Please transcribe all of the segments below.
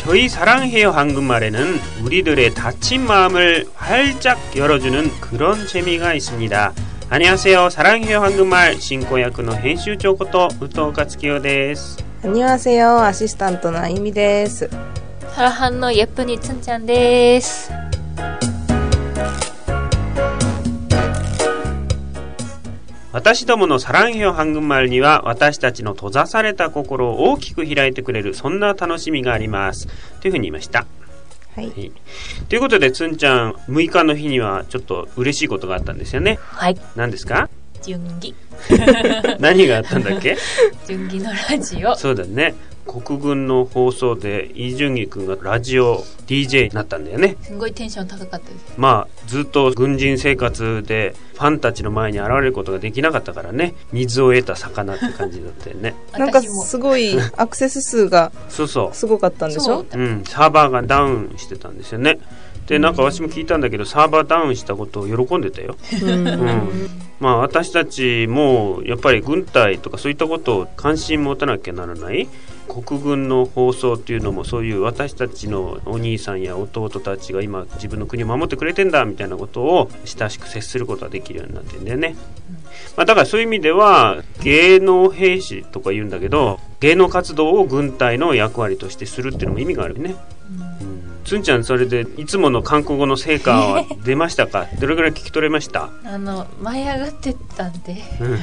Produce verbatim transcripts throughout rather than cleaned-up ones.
저희 사랑해요 한국말에는 우리들의 닫힌 마음을 활짝 열어주는 그런 재미가 있습니다. 안녕하세요. 사랑해요 한국말 신고약의編集長こと宇藤克樹です。 안녕하세요. 아시스탄트 나이미です。 사랑하는 예쁜이 춘찬です。 私どものサランヘヨ한국말には私たちの閉ざされた心を大きく開いてくれるそんな楽しみがありますというふうに言いました。 はい、はい、 ということでつんちゃんむいかの日にはちょっと嬉しいことがあったんですよね。 はい。 何ですか？ 準備何があったんだっけ？ 準備のラジオ。 そうだね。国軍の放送でイ・ジュンギ君がラジオ ディージェー になったんだよね。 すごいテンション高かったです。 まあずっと軍人生活でファンたちの前に現れることができなかったからね、水を得た魚って感じだったよね。 なんかすごいアクセス数がそうそうすごかったんでしょ。 うん、サーバーがダウンしてたんですよね。でなんか私も聞いたんだけどサーバーダウンしたことを喜んでたよ。うん、まあ私たちもやっぱり軍隊とかそういったことを関心持たなきゃならない。国軍の放送っていうのもそういう私たちのお兄さんや弟たちが今自分の国を守ってくれてんだみたいなことを親しく接することができるようになってるんだよね。まあ、だからそういう意味では芸能兵士とか言うんだけど芸能活動を軍隊の役割としてするっていうのも意味があるね。うん、つんちゃんそれでいつもの韓国語の成果は出ましたか？どれぐらい聞き取れました？ あの舞い上がってたんで、うん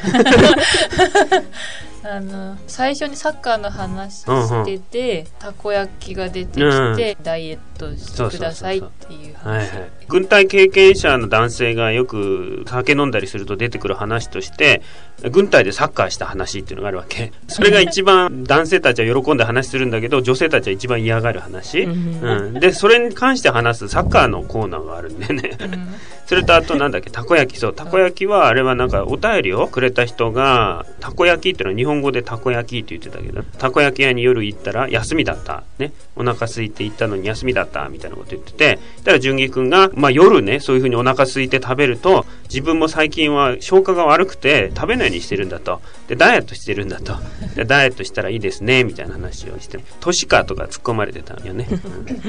あの最初にサッカーの話してて、うんうん、たこ焼きが出てきて、うん、ダイエットしてくださいっていう話。はいはい、 軍隊経験者の男性がよく酒飲んだりすると出てくる話として軍隊でサッカーした話っていうのがあるわけ。それが一番男性たちは喜んで話するんだけど女性たちは一番嫌がる話、うん、でそれに関して話すサッカーのコーナーがあるんでね、うん、それとあとなんだっけたこ焼き。そうたこ焼きはあれはなんかお便りをくれた人がたこ焼きっていうのは日本語でたこ焼きって言ってたけどたこ焼き屋に夜行ったら休みだったね、お腹空いて行ったのに休みだったみたいなこと言ってて、だから純喜くんが、まあ、夜ねそういう風にお腹空いて食べると自分も最近は消化が悪くて食べないようにしてるんだと、でダイエットしてるんだと、でダイエットしたらいいですねみたいな話をして年かとか突っ込まれてたよね、うん、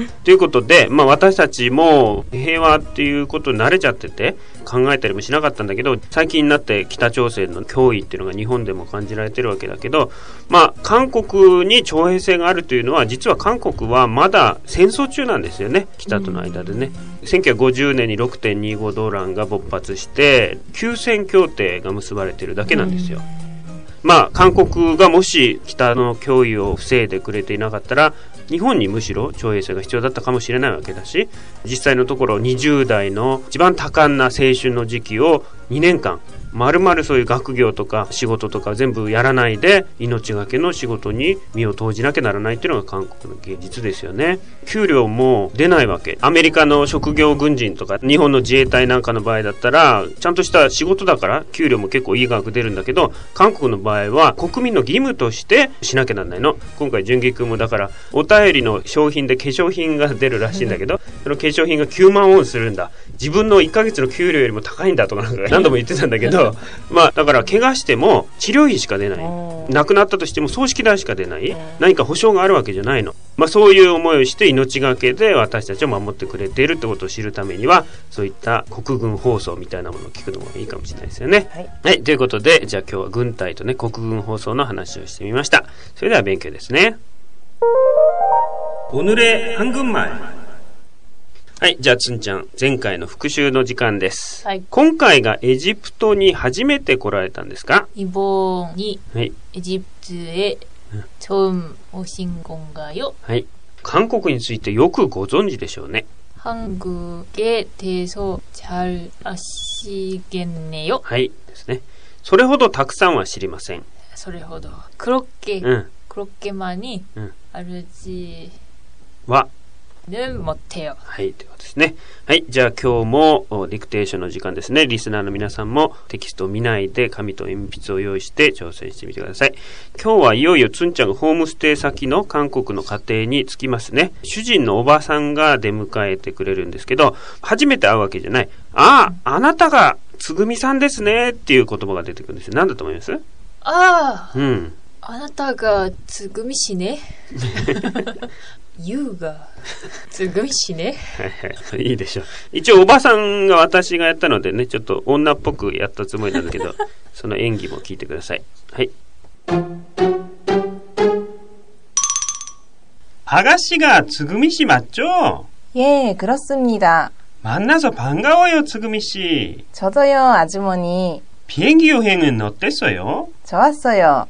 ということで、まあ、私たちも平和っていうことに慣れちゃってて考えたりもしなかったんだけど最近になって北朝鮮の脅威っていうのが日本でも感じられてるわけだけど、まあ韓国に徴兵制があるというのは実は韓国はまだ戦争中なんですよね、北との間でね。せんきゅうひゃくごじゅうねんに ろくてんにご 動乱が勃発して休戦協定が結ばれてるだけなんですよ。まあ韓国がもし北の脅威を防いでくれていなかったら日本にむしろ徴兵制が必要だったかもしれないわけだし、実際のところにじゅう代の一番多感な青春の時期をにねんかんまるまるそういう学業とか仕事とか全部やらないで命がけの仕事に身を投じなきゃならないっていうのが韓国の現実ですよね。給料も出ないわけ。アメリカの職業軍人とか日本の自衛隊なんかの場合だったらちゃんとした仕事だから給料も結構いい額出るんだけど韓国の場合は国民の義務としてしなきゃならないの。今回純喜くんもだからお便りの商品で化粧品が出るらしいんだけど、その化粧品がきゅうまんウォンするんだ、自分のいっかげつの給料よりも高いんだとかなんか何度も言ってたんだけどまあだから怪我しても治療費しか出ない、亡くなったとしても葬式代しか出ない、何か保証があるわけじゃないの。まあそういう思いをして命がけで私たちを守ってくれているってことを知るためにはそういった国軍放送みたいなものを聞くのもいいかもしれないですよね。はい、はい、ということでじゃあ今日は軍隊とね国軍放送の話をしてみました。それでは勉強ですね。오늘의 한국말。はい、じゃあつんちゃん前回の復習の時間です、はい、今回がエジプトに初めて来られたんですか？ 이번이エジプトへ처음 오신 건가요? はい、韓国についてよくご存知でしょうね。 한국에 대해서 잘 아시겠네요. はいですね。それほどたくさんは知りません。 それほど 그렇게、うん、그렇게 많이、うん、알지は는 못해요。はい、ということですね。はい、じゃあ今日もディクテーションの時間ですね。リスナーの皆さんもテキストを見ないで紙と鉛筆を用意して挑戦してみてください。今日はいよいよつんちゃんがホームステイ先の韓国の家庭に着きますね。主人のおばさんが出迎えてくれるんですけど、初めて会うわけじゃない。ああ、あなたがつぐみさんですねっていう言葉が出てくるんですよ。何だと思います？ ああ、 うん。 あなたがつぐみ氏ね。You がつぐみ氏ね。 いいでしょう。一応おばさんが私がやったのでね、ちょっと女っぽくやったつもりなんだけど、その演技も聞いてください。はい。아가씨가 쯔금이씨 맞죠? 예, 그렇습니다. 만나서 반가워요, 쯔금이씨. 저도요, 아주머니. 비행기 여행은 어땠어요? 좋았어요.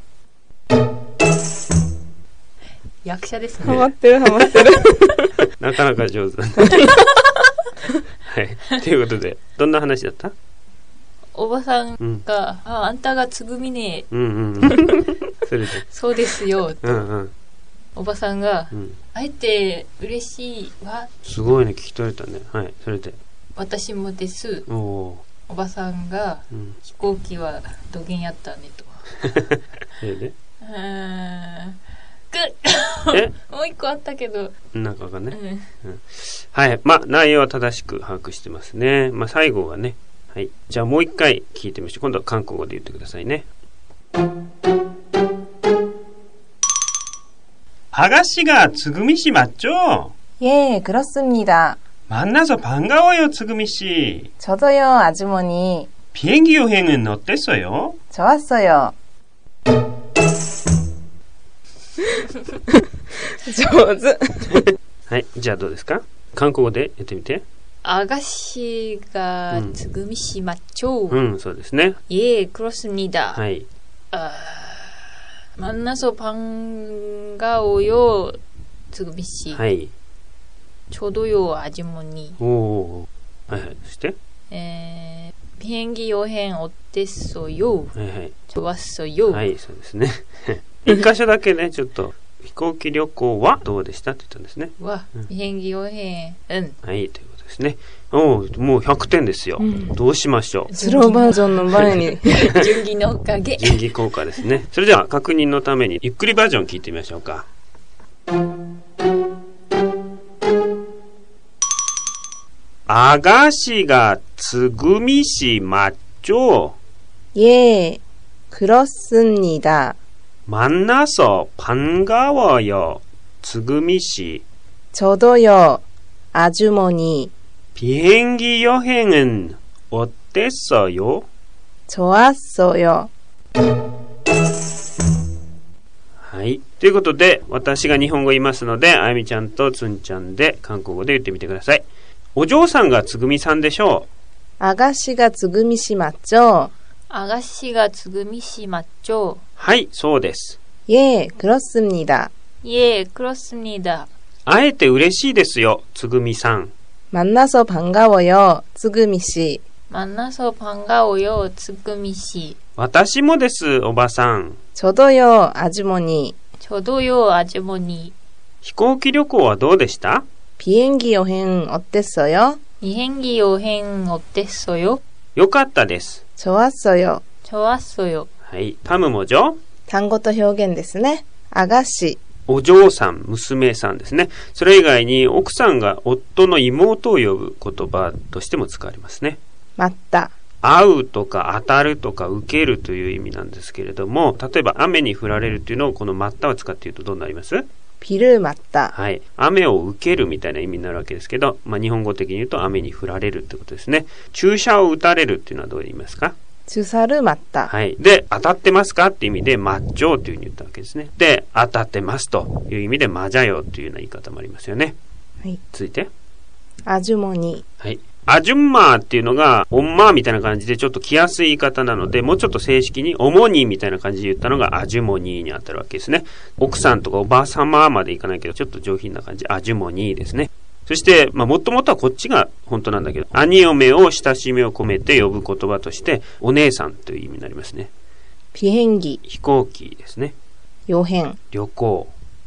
役者ですね。 ハマってるハマってる。 なかなか上手だね。はい。ということで、どんな話だった？ おばさんが、うん、あ、あんたがつぐみね。 うんうんうん。それで。 そうですよ。 うんうん。 おばさんが、うん、会えて嬉しいわ。 すごいね、聞き取れたね。はい、それで。 私もです。 お, おばさんが、うん、飛行機はどげんやったねと。 それで？うーん。えもう一個あったけど。 なんかがね、うんうん。はい。まあ、内容は正しく把握してますね。まあ、最後はね。はい。じゃあもう一回聞いてみましょう。今度は韓国語で言ってくださいね。아가씨가 쯔금이씨 맞죠? 예, 그렇습니다. 만나서 반가워요, 쯔금이씨. 저도요, 아주머니. 비행기 여행은 어땠어요? 좋았어요. 上手。 はい、じゃあどうですか？韓国語でやってみて。 아가씨가 쯔금이씨 맞죠? うん、そうですね。 예, 그렇습니다. はい。 あ、만나서 반가워요, 쯔금이씨. はい。 저도요, 아주머니. おお。はいはい。そして？ 에, 비행기 여행 어땠어요? はいはい。 좋았어요. はい、そうですね。一箇所だけね、ちょっと飛行機旅行はどうでしたって言ったんですね。 わ、うん、비행기 여행은。 はい、ということですね。おお、もうひゃくてんですよ。うん、どうしましょう。 スローバージョンの前に。 準備のおかげ。 準備効果ですね。それでは確認のためにゆっくりバージョン聞いてみましょうか。아가씨가 쯔금이씨 맞죠? 예, 그렇습니다. 만나서 반가워요, 쯔금이씨. 저도요, 아주머니. 비행기 여행은 어땠어요? 좋았어요. はい。ということで、私が日本語言いますので、あやみちゃんとつんちゃんで韓国語で言ってみてください。お嬢さんがつぐみさんでしょう。아가씨가 쯔금이씨 맞죠? 아가씨가 쯔금이씨 맞죠? はい、そうです。 예, 그렇습니다. 예, 그렇습니다. 会えて嬉しいですよ、つぐみさん。 만나서 반가워요, 쯔금이씨. 만나서 반가워요, 쯔금이씨. 私もです、おばさん。 저도요, 아주머니. 저도요, 아주머니. 飛行機旅行はどうでした？ 비행기 여행 어땠어요? 비행기 여행 어땠어요? よかったです。 좋았어요. 좋았어요. はい。タムもじょ？ 単語と表現ですね。아가씨。 お嬢さん、娘さんですね。それ以外に奥さんが夫の妹を呼ぶ言葉としても使われますね。 맞다。 会うとか当たるとか受けるという意味なんですけれども、例えば雨に降られるというのをこの맞다を使って言うとどうなります？ 비를 맞다。 はい。雨を受けるみたいな意味になるわけですけど、まあ、日本語的に言うと雨に降られるってことですね。注射を打たれるっていうのはどう言いますか？ 주사를 맞다。 はい。で、当たってますかって意味で、맞죠というふうに言ったわけですね。で、当たってますという意味で、맞아요というような言い方もありますよね。 はい。 続いて。 아주머니。 はい。アジュンマーっていうのが、おんまーみたいな感じでちょっと来やすい言い方なので、もうちょっと正式に、おもにみたいな感じで言ったのが、アジュモニーにあたるわけですね。奥さんとかおばあさままでいかないけど、ちょっと上品な感じ、アジュモニーですね。そして、まあ、もともとはこっちが本当なんだけど、兄嫁を親しみを込めて呼ぶ言葉として、お姉さんという意味になりますね。 비행기。 飛行機ですね。 여행。 旅行。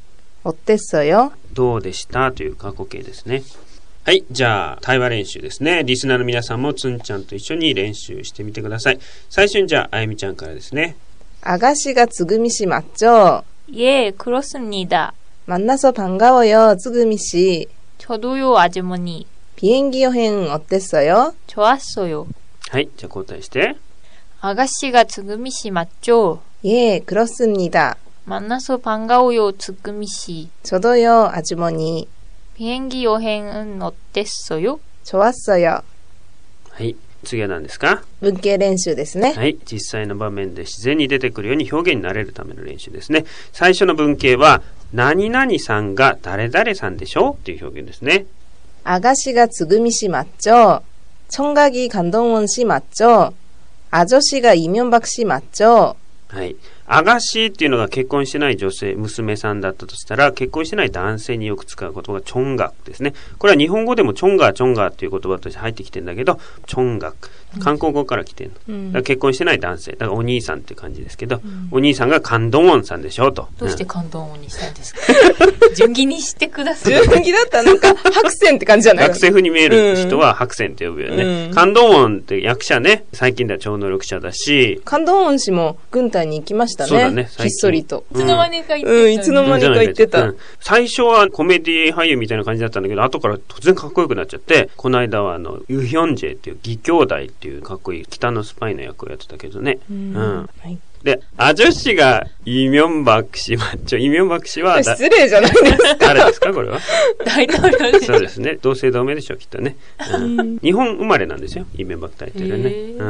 어땠어요？ どうでしたという過去形ですね。はい。じゃあ、対話練習ですね。リスナーの皆さんもつんちゃんと一緒に練習してみてください。最初にじゃあ、あやみちゃんからですね。 아가씨가 쯔금이씨 맞죠? 예, 그렇습니다. 만나서 반가워요, 쯔금이씨. 저도요, 아주머니. 비행기 여행 어땠어요? 좋았어요. はい。じゃあ、交代して。 아가씨가 쯔금이씨 맞죠? 예, 그렇습니다. 만나서 반가워요,つぐみ씨. 저도요, 아주머니. 비행기 여행은 어땠어요? 좋았어요. はい。次は何ですか？ 文型練習ですね。 はい。実際の場面で自然に出てくるように表現になれるための練習ですね。最初の文型は、何々さんが誰々さんでしょっていう表現ですね。 아가씨가つぐみ씨 맞죠? 청각이 강동원 씨 맞죠? 아저씨가 이명박 씨 맞죠? はい。アガシっていうのが結婚してない女性、娘さんだったとしたら、結婚してない男性によく使う言葉がチョンガクですね。これは日本語でもチョンガーチョンガーっていう言葉として入ってきてるんだけど、チョンガク。韓国語から来てるの。うん、だから結婚してない男性。だからお兄さんっていう感じですけど、うん、お兄さんがカンドンウォンさんでしょと。 どうしてカンドンウォンにしたんですか？順義にしてください。 順義だったらなんか白線って感じじゃない？ 学生風に見える人は白線って呼ぶよね。うん、カンドンウォンって役者ね、最近では超能力者だし。 カンドンウォン氏も軍隊に行きましたね。そうだね。ひっそりと。 いつの間にか行ってた、 うん。いつの間にか行ってた、うん。 最初はコメディ俳優みたいな感じだったんだけど、後から突然かっこよくなっちゃって、この間はあの、ユヒョンジェっていう義兄弟っていうかっこいい北のスパイの役をやってたけどね。うん。うん、はい。で、アジョ氏がイ・ミョンバク氏マッチョ。イ・ミョンバク氏は、 失礼じゃないですか。 誰ですかこれは。 大統領です。 そうですね。同姓同名でしょう、きっとね。うん、日本生まれなんですよ。イ・ミョンバク大統領ね。 うん。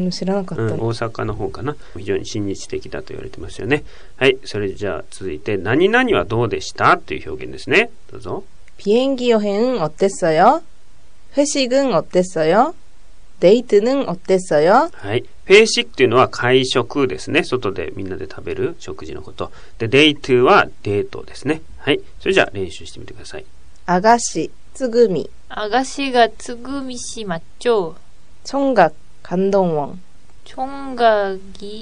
うん、知らなかった、うん。 大阪の方かな。非常に親日的だと言われてますよね。はい。それじゃあ続いて、何々はどうでしたという表現ですね。どうぞ。 비행기 여행은 어땠어요? 회식은 어땠어요? 데이트는 어땠어요? はい。회식っていうのは会食ですね。外でみんなで食べる食事のこと。で、デートはデートですね。はい。それじゃあ練習してみてください。 아가씨, 쯔그미. 아가씨가 쯔그미 씨 맞죠? 총각, 강동원. 총각이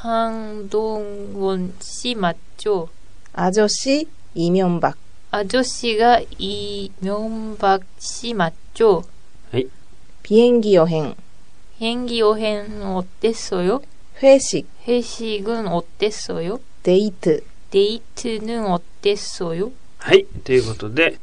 강동원 씨 맞죠? 아저씨, 이명박. 아저씨가 이명박 씨 맞죠? はい。 비행기 여행. 비행기 여행은 어땠어요? 회식. 회식은 어땠어요? 데이트. 데이트는 어땠어요? はい。ということで、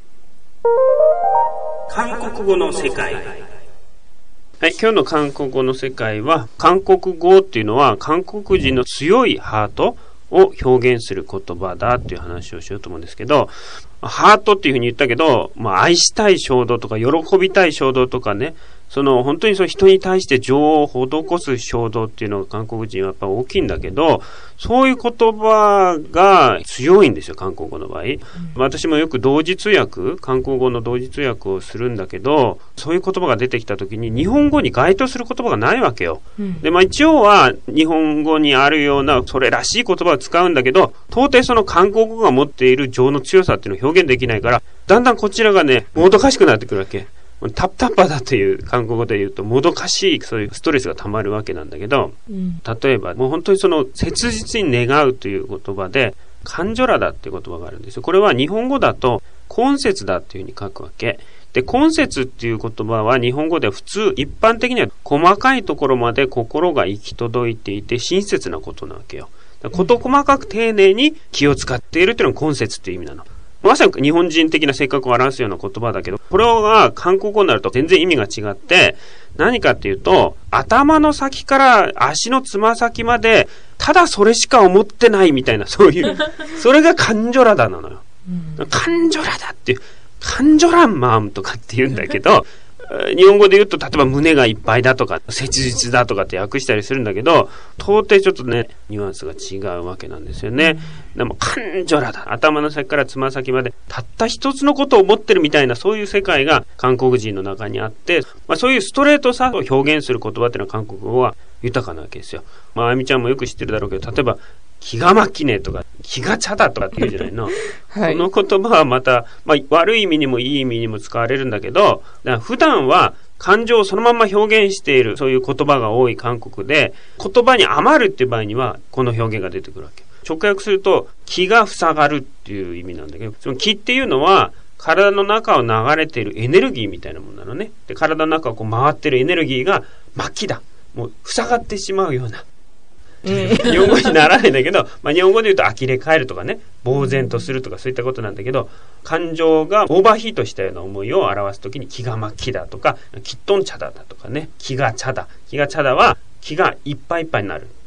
韓国語の世界。はい。今日の韓国語の世界は、韓国語っていうのは韓国人の強いハートを表現する言葉だっていう話をしようと思うんですけど、ハートっていうふうに言ったけど、まあ愛したい衝動とか喜びたい衝動とかね、その本当にその人に対して情を施す衝動っていうのが韓国人はやっぱ大きいんだけど、そういう言葉が強いんですよ、韓国語の場合。うん、私もよく同時通訳、韓国語の同時通訳をするんだけど、そういう言葉が出てきた時に日本語に該当する言葉がないわけよ。うん、で、まあ一応は日本語にあるようなそれらしい言葉を使うんだけど、到底その韓国語が持っている情の強さっていうのを表現できないから、だんだんこちらがね、もどかしくなってくるわけ。タップタッパだという韓国語で言うともどかしいそういうストレスが溜まるわけなんだけど、うん、例えばもう本当にその切実に願うという言葉でカンジョラだっていう言葉があるんですよ。これは日本語だと根節だっていうふうに書くわけで、根節っていう言葉は日本語では普通一般的には細かいところまで心が行き届いていて親切なことなわけよ。事細かく丁寧に気を使っているっていうのが根節っていう意味なの。まさに日本人的な性格を表すような言葉だけど、これが韓国語になると全然意味が違って、何かっていうと、頭の先から足のつま先まで、ただそれしか思ってないみたいな、そういう、それがカンジョラダなのよ。うん、カンジョラダっていう、カンジョランマンとかって言うんだけど、日本語で言うと、例えば胸がいっぱいだとか、切実だとかって訳したりするんだけど、到底ちょっとね、ニュアンスが違うわけなんですよね。でも、カンジョラだ。頭の先からつま先まで、たった一つのことを思ってるみたいな、そういう世界が韓国人の中にあって、まあ、そういうストレートさを表現する言葉っていうのは韓国語は豊かなわけですよ。まあ、あみちゃんもよく知ってるだろうけど、例えば、気がまきねとか、気が茶だとかって言うじゃないの。はい、この言葉はまた、まあ、悪い意味にもいい意味にも使われるんだけど、だから普段は感情をそのまま表現している、そういう言葉が多い韓国で、言葉に余るっていう場合には、この表現が出てくるわけ。直訳すると、気が塞がるっていう意味なんだけど、その気っていうのは、体の中を流れているエネルギーみたいなものなのね。で、体の中をこう回っているエネルギーが、末期だ。もう塞がってしまうような。日本語にならないんだけど、まあ、日本語で言うと呆れ返るとかね、呆然とするとかそういったことなんだけど、感情がオーバーヒートしたような思いを表すときに気が末期だとか、きっとん茶だだとかね、気が茶だ。気が茶だは気がいっぱいいっぱいになる。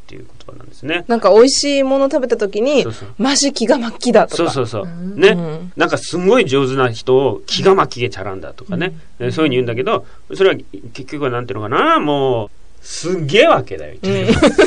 っていう言葉なんですね。 なんか美味しいもの食べた時に、そうそうマジ気が巻きだとか。 そうそうそう。ね、うん。なんかすごい上手な人を気が巻きげちゃらんだとかね、うん。そういうふうに言うんだけど、それは結局はなんていうのかな、もう、すっげえわけだよ。うん、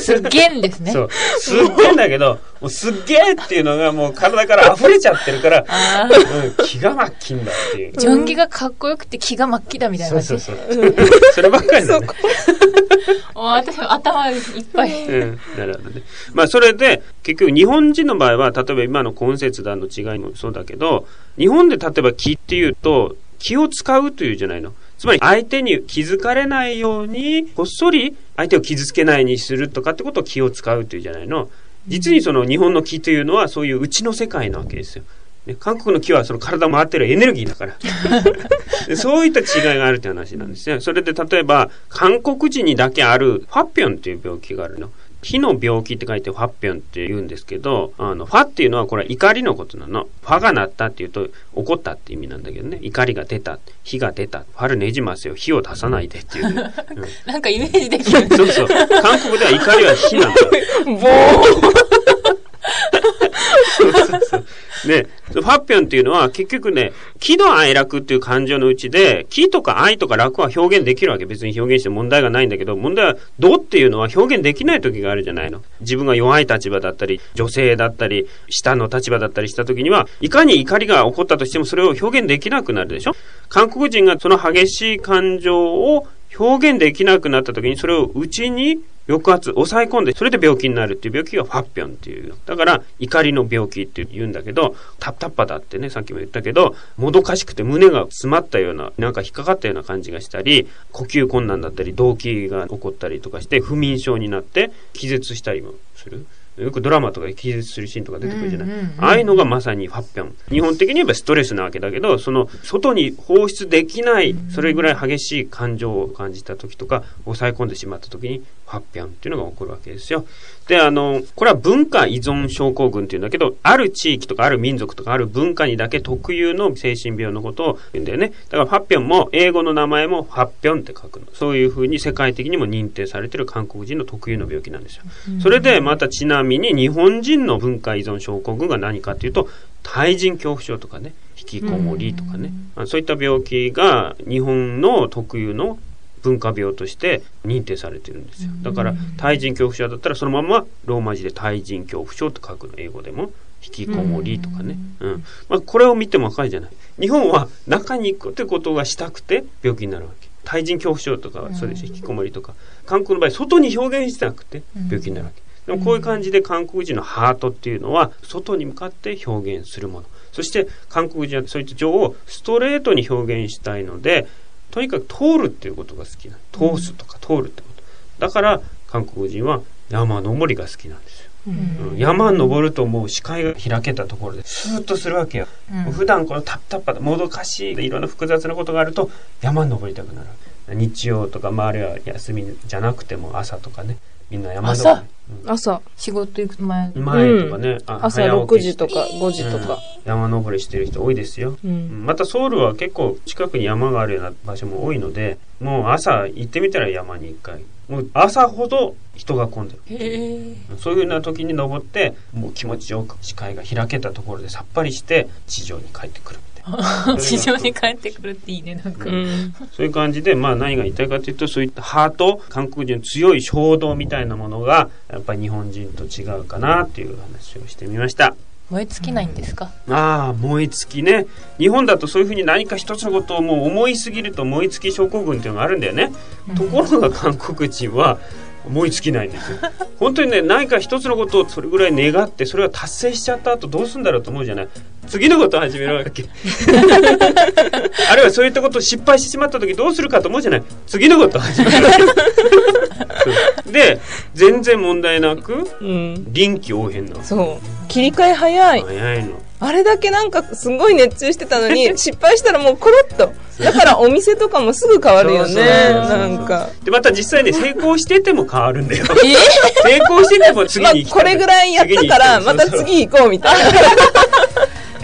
すっげえんですね。 そう。すっげえんだけど、もうすっげえっていうのがもう体から溢れちゃってるから、うん、気が巻きんだっていう。 ジョンギがかっこよくて気が巻きだみたいな感じ。 そうそうそう。そればっかりだね。 私頭いっぱい。 うん。なるほどね。まあそれで、結局日本人の場合は、例えば今の根節団の違いもそうだけど、日本で例えば気っていうと、気を使うというじゃないの。つまり相手に気づかれないようにこっそり相手を傷つけないようにするとかってことを気を使うというじゃないの。実にその日本の気というのはそういう内の世界なわけですよ。ね、韓国の気はその体を回ってるエネルギーだからでそういった違いがあるという話なんですね。それで例えば韓国人にだけあるファッピョンという病気があるの。火の病気って書いてファッピョンって言うんですけど、あのファっていうのはこれは怒りのことなの。ファが鳴ったっていうと怒ったって意味なんだけどね。怒りが出た、火が出た、ファルねじますよ、火を出さないでっていう、ね、 うん、なんかイメージできる。 そうそう。韓国では怒りは火なんだよ。 ボーそうそうそう。ね、ファッピョンっていうのは結局ね、喜怒哀楽っていう感情のうちで、喜とか愛とか楽は表現できるわけ。別に表現して問題がないんだけど、問題は怒っていうのは表現できない時があるじゃないの。自分が弱い立場だったり、女性だったり、下の立場だったりした時には、いかに怒りが起こったとしてもそれを表現できなくなるでしょ。韓国人がその激しい感情を表現できなくなった時に、それを内に抑圧、抑え込んで、それで病気になるっていう病気がファッピョンっていう。だから、怒りの病気って言うんだけど、タッタッパだってね、さっきも言ったけど、もどかしくて胸が詰まったような、なんか引っかかったような感じがしたり、呼吸困難だったり、動悸が起こったりとかして、不眠症になって気絶したりもする。よくドラマとかで気絶するシーンとか出てくるじゃない、うんうんうん、ああいうのがまさにファッピョン。日本的に言えばストレスなわけだけど、その外に放出できない、それぐらい激しい感情を感じた時とか抑え込んでしまった時にファッピョンっていうのが起こるわけですよ。で、あのこれは文化依存症候群っていうんだけど、ある地域とかある民族とかある文化にだけ特有の精神病のことを言うんだよね。だからファッピョンも英語の名前もファッピョンって書くの。そういうふうに世界的にも認定されている韓国人の特有の病気なんですよ。それでまたちなみに日本人の文化依存症候群が何かというと、対人恐怖症とかね、引きこもりとかね、そういった病気が日本の特有の文化病として認定されてるんですよ。だから対人恐怖症だったらそのままローマ字で対人恐怖症と書くの。英語でも引きこもりとかね、うん、まあ、これを見ても分かるじゃない。日本は中に行くってことがしたくて病気になるわけ。対人恐怖症とかはそうです。引きこもりとか、韓国の場合外に表現してなくて病気になるわけ。でもこういう感じで韓国人のハートっていうのは外に向かって表現するもの。そして韓国人はそういった情をストレートに表現したいので、とにかく通るっていうことが好きな。通すとか通るってこと。だから韓国人は山登りが好きなんですよ。うんうん、山登るともう視界が開けたところでスーッとするわけよ。うん、普段このタッタッパでもどかしいいろんな複雑なことがあると山登りたくなる。日曜とか周りは休みじゃなくても朝とかね。みんな山登り。 朝、朝仕事行く前前とかね、うん、 朝ろくじとかごじとか、うん、 山登りしてる人多いですよ、うん、またソウルは結構近くに山があるような場所も多いので、もう朝行ってみたら山に一回、もう朝ほど人が混んでる。へそういうような時に登ってもう気持ちよく視界が開けたところでさっぱりして地上に帰ってくる。 地上に帰ってくるっていいね、なんか、うん、 そういう感じで、まあ何が言いたいかというと、そういったハート、韓国人の強い衝動みたいなものがやっぱり日本人と違うかなっていう話をしてみました。 燃え尽きないんですか？ うん、ああ、燃え尽きね。日本だとそういうふうに何か一つのことをもう思いすぎると燃え尽き症候群っていうのがあるんだよね、うん、ところが韓国人は燃え尽きないんですよ。本当にね、何か一つのことをそれぐらい願ってそれが達成しちゃった後どうするんだろうと思うじゃない。次のことを始めるわけあるいはそういったことを失敗してしまった時どうするかと思うじゃない。次のことを始めるわけで全然問題なく、うん、臨機応変な。 そう切り替え早い早いの。 あれだけなんかすごい熱中してたのに失敗したらもうコロッと。だからお店とかもすぐ変わるよね。なんかでまた実際ね成功してても変わるんだよ。成功してても次に行きたい、 まあ、これぐらいやったからまた次行こうみたいな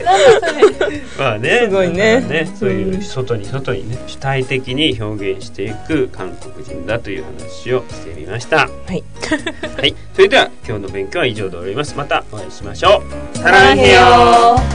まあね、 すごいね。 まあね、そういう外に外にね、主体的に表現していく韓国人だという話をしてみました。 はい。 はい。それでは今日の勉強は以上で終わります。またお会いしましょう。 サランヘヨ。